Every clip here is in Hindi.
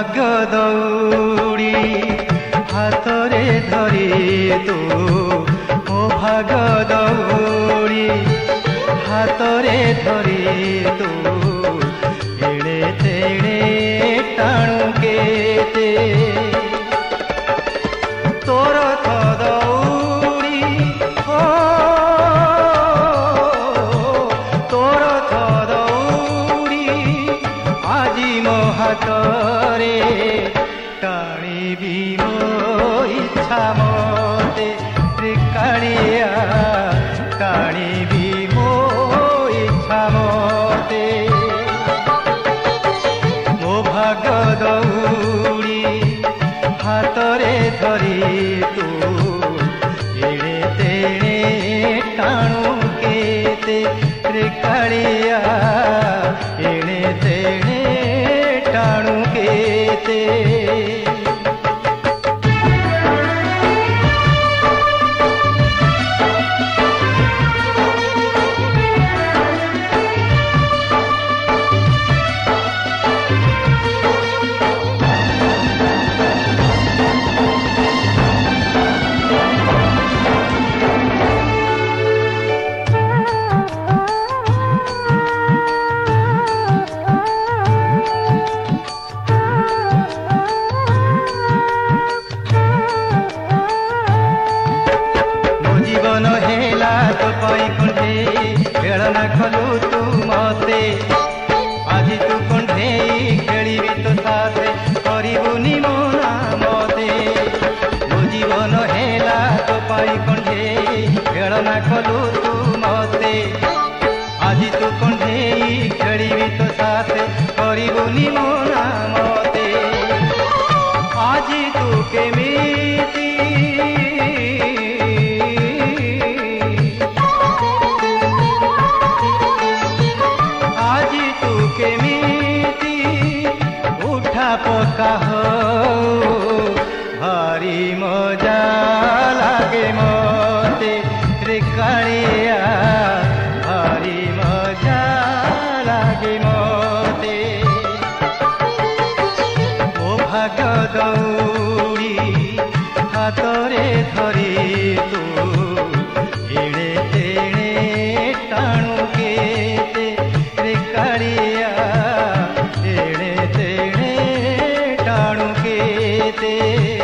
भाग्य दौड़ी हाथरे धरी तू मो भाग्य दौड़ी हाथरे धरी तू एणे तेणे टाणु केते तोर तो दौड़ी हो तोर तो दौड़ी आजी मो हाथरे टाणिबी मो इच्छा मते रे कालिया टाणिबी मो इच्छा मते मो भाग्य दौड़ी हाथरे धरी तू एणे तेणे टाणु केते रे कालिया एणे तेणे टाणु केते जीवन हेला तो पाई कंठे खेलना खलु तू मते आज तू कंठे खेलिबी तो साथे करिबुनी मोना मते मो जीवन हेला तो पाई कंठे खेलना खलु तू मते आज तू कंठे खेलिबी तो साथे करिबुनी मोना मते आज तू केमिति केमिति उठा पका हो भारी मजा लागे मते रे कालिया भारी मजा लागे मते मो भाग्य दौड़ी हाथरे धरी तू एणे तेणे टाणु केते रे कालिया एणे तेणे टाणु केते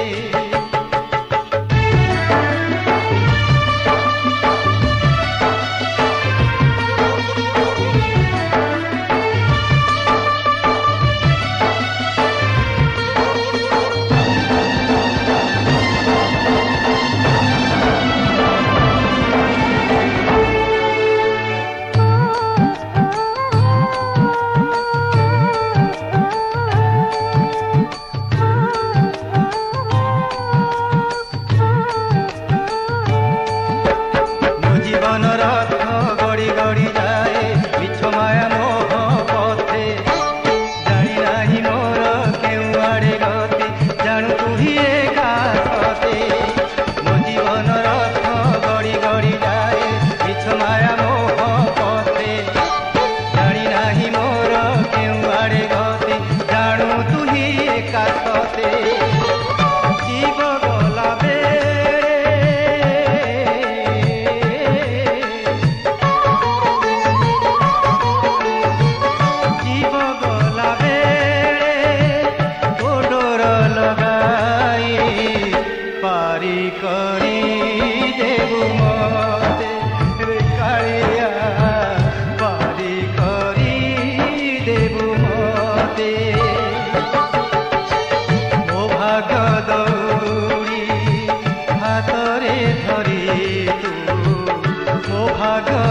जीवन रथ गड़ी गड़ी जाए मिछ माया मोह पथे जानी नाही मोर केउ आड़े गति जानू तू ही एका सते मो जीवन रथ गड़ी गड़ी जाए मिछ माया मोह पथे जानी नाही मोर केउ आड़े गति जानू तू ही एका सते जीव गला पारी करी देबु मते रे कालिया पारी करी देबु मते मो भाग्य दौड़ी हाथरे धरी तू मो भाग्य